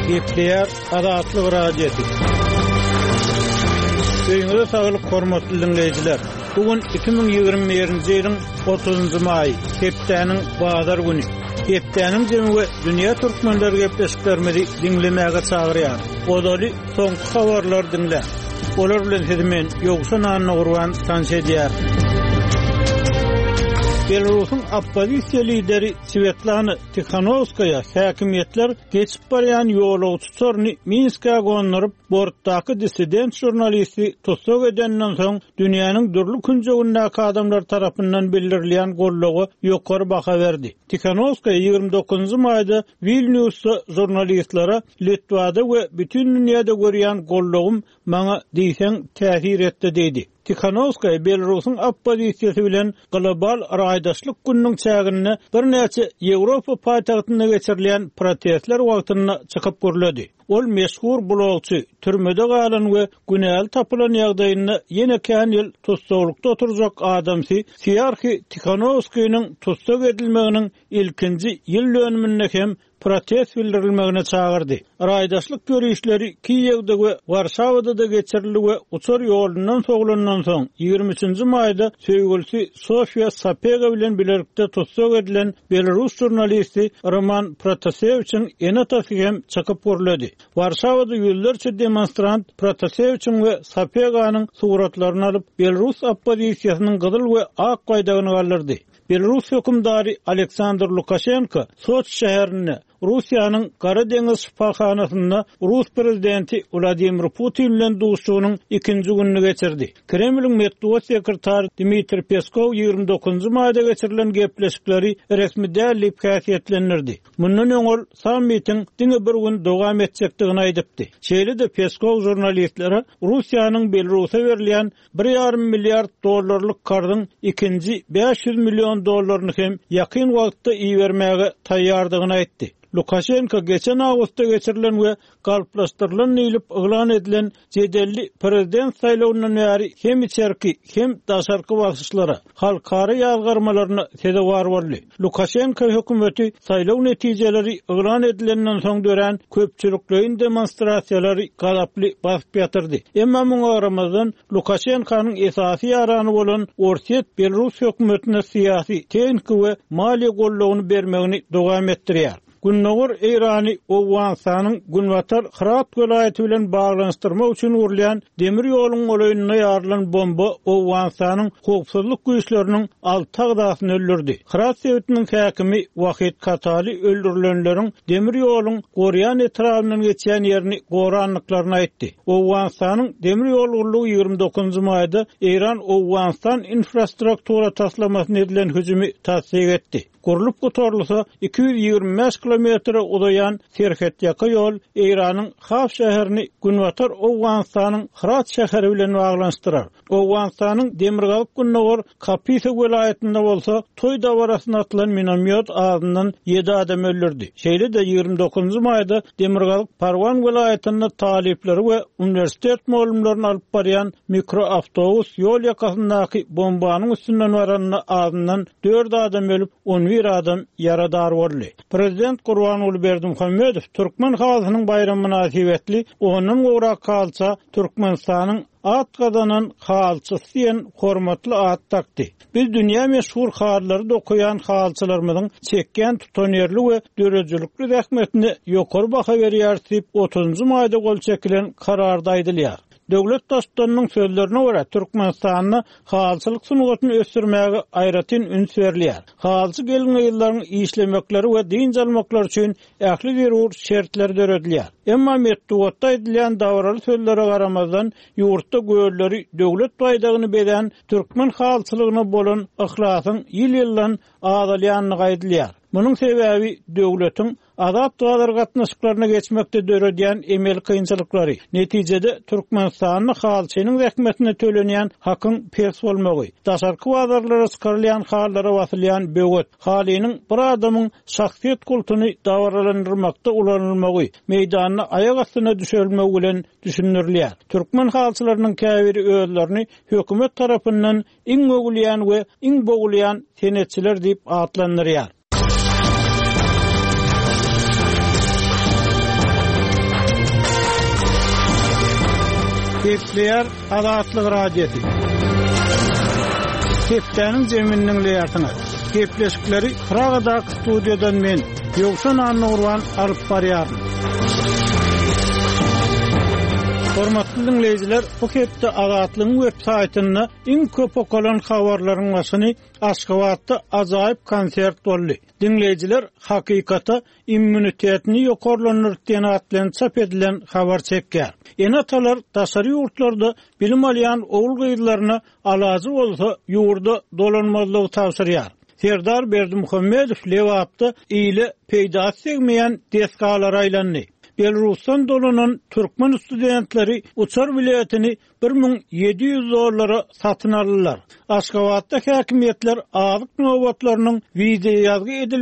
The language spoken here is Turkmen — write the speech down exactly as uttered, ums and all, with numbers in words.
Gepleyer Azatlyk Radiosu. Öýüňizde saglyk hormatly dinleýijiler. Bugün iki bin ýygrimi-nji ýylyň otuzunjy maý, hepdeniň bazar güni. Hepdeniň jemgy dünýä türkmenleri gepleşiklerimizi dinlemäge çagyrýar. Odaly soňky habarlar dinle. Olar bilen hizmen ýogsa nanyny gurban tanşedýär. Belarusyň oppozisiýa lideri Svetlana Tikhanovskaya häkimetler geçip barýan ýolagçylaryny Minske göndürip bortdaky dissident jurnalisti tosok edenden soň dünýäniň dürli künjegindäki adamlar tarapyndan bildirilýän gollugy ýokary baha berdi. Tikhanovskaya ýygrimi dokuzunjy maýda Vilniusda jurnalistlara Litvada we bütün dünýäde görýän gollugym maňa diýseň täsir etdi diýdi. Tikhanovskaya Belarusyň oppozisiýasy bilen global raýdaşlyk gününiň çägini bir näçe Ýewropa paýtagtyna geçirilen protestler wagtyna çykyp görledi. Ol meşhur blogçy, türmede galan we günäl tapylan ýagdaýyny ýene kän ýyl tutsaglykda oturjak adamsy Siarhi Tikhanovskaýyň tutsag edilmeginiň ilkinji ýyl dönümine hem protest bildirilmegine çağırdı. Raýdaşlyk görüşleri Kiýewde we Warşawada da geçirildi we uçar ýolundan soglandan soň ýygrimi üçinji maýda söýgülsi Sofia Sapega bilen birlikde tutsak edilen Belarus jurnalisti Roman Protaseviçiň enatasy hem çykyp görüldi. Warşawada ýüzlerçe demonstrant Protaseviçiň we Sapeganyň suratlaryny alyp Belarus oppozisiýasynyň gyzyl we ak baýdagyny galdyrdy. Belarus hökümdary Aleksandr Lukashenko Soç şäherini Russiýanyň Gara deňiz şifahanasyna Rus prezidenti Vladimir Putin bilen duşugynyň ikinji gününi geçirdi. Kremliň medeniýet sekretary Dmitri Peskov ýygrimi dokuzunjy maýda geçirilen gepleşikleri resmi däl häsiýetlendirdi. Mundan öňür sammitin diňe bir gün dowam etjekdigini aýdypdy. Şeýle-de Peskov jurnalistlere Russiýanyň Belarusa berilýän bir ýarym milliard dollarlyk kardyň ikinji beş yüz milyon dollaryny hem ýakyn wagtda iýermäge taýýardygyny aýtdy. Lukashenko geçen Ağustos'ta geçirilen ve galplaştırılan neyilip ıglan edilen cedelli prezident saylavundan beri hem içerki hem daşarkı basışlara, halkara yazgarmalarına sedevar varlı. Lukashenko hükümeti saylav neticeleri ıglan edilenden son dören köpçülüklerin demonstrasiyaları galaplı basıp yatırdı. Emma muňa aramazdan Lukashenko'nun esasi yaranı olan Orset Belarus hükümetine siyasi, teknik ve mali golluğunu bermegini dowam ettirýär. Günnäger Eýrany Owganistanyň Günwatar Hırat welaýaty bilen baglanyşdyrmak üçin urulýan demir ýoluň olaýyna ýarlylan bomba Owganistanyň howpsuzlyk güýçleriniň alty agdasyny öldürdi. Hırat sewitiniň häkimi Wahid Katali öldürilenleriň demir ýoluň Goryan etrafyndan geçýän ýerini goranlyklaryny aýtdy. Owganistanyň demir ýol gurulugy ýygrimi dokuzunjy maýda Eýran Owganistan infrastruktura taslamasyna edilen hüjümi tasdik etdi. Gurulup gotorulsa iki yüz ýygrimi beş kilometre uzayan Serhet ýaka ýol Eýranyň Haf şäherini Günwatar Owganistanyň Hırat şäheri bilen baglanyşdyrar. Owganistanyň demirgalyk Günnäger Kapisa welaýatynda bolsa toý dawarasyna atylan minomýot agyndan ýedi adam öldürdi. Şeýle-de ýygrimi dokuzunjy maýda demirgalyk Parwan welaýatyna talipleri we uniwersitet molumlaryny alyp barýan mikroawtobus ýol ýakasyndaky bombanyň üstünden baranyna agyndan dört adam ölüp on bir adam yaradar boldy. Prezident Gurbanuly Berdimuhammedow Türkmen halkynyň bayramy münasibetli onuň ora kalça Türkmenistanyň at gazanan halçysy diýen hormatly at takdy. Biz dünýä meşhur haýarlary dokuyan halçylarymyzyň çekken tutanýarly we dörejilikli rahmetini ýokary baha berýär diýip otuzunjy maýda gol çekilen kararda aýdylýar. Döwlet dostlarynyň sözlerine görä Türkmenistanyň halçylyk sunugatyny ösdürmäge aýratyn üns berilýär. Halçy gelňe ýyllaryň işlemekleri we din jalmaklar üçin ähli zerur şertler döredilýär. Emma medeniýetde edilen dawraly sözlere garamazdan ýurtda göýleri döwlet baýdagyny beren türkmen halçylygyna bolan ihlasyn ýyl-ýyldan azalýanyny gaýdylýar. Munun sebäbi döwletiň azat dağlar gatnaşyklaryna geçmekde döredýän emel kynçylyklary. Netijede Türkmenistanyň halçynyň rahmetine tölenýän hakyň pes bolmagy, daşarky bazarlara çykarylýan hallara wasylýan böwet, halynyň bir adamyň şahsiýet kultuny dawralandyrmakda ulanylmagy, meýdanyna aýak astyna düşerilmegi bilen düşünürilýär. Türkmen halçylarynyň käbiri özlerini hökümet tarapyndan iň mögülýän we iň bogulýan senetçiler diýip atlandyrýar. Kepler Azatlyk radiosi. Keplerin zeminining leýatyna. Kepleşikleri Pragada studiodan men Ýogşan Annurwan alyp barýarym. Hormatly dinleýijiler, bu kepde Azatlygyň web saýtyna iň köp okalan habarlaryň başyny Aşgabatda ajaýyp konsert boldy. Dinleýijiler hakykata immunitetini ýokarlanýar diýen atlan çap edilen habar çekýär. Enatalar daşary ýurtlarda bilim alýan oğul gyýdylaryna alazy bolsa ýurda dolanmazlygy tawsyrýar. Serdar Berdimuhammedow Lewapda ýyly peýda etmeýän deskalar aýlandy. Belarusdan dolanan Türkmen studentleri uçar biletini bir min yedi yüz dollara satın alırlar. Aşgabatda häkimetler azyk nobatlarynyň wiza ýazgy edil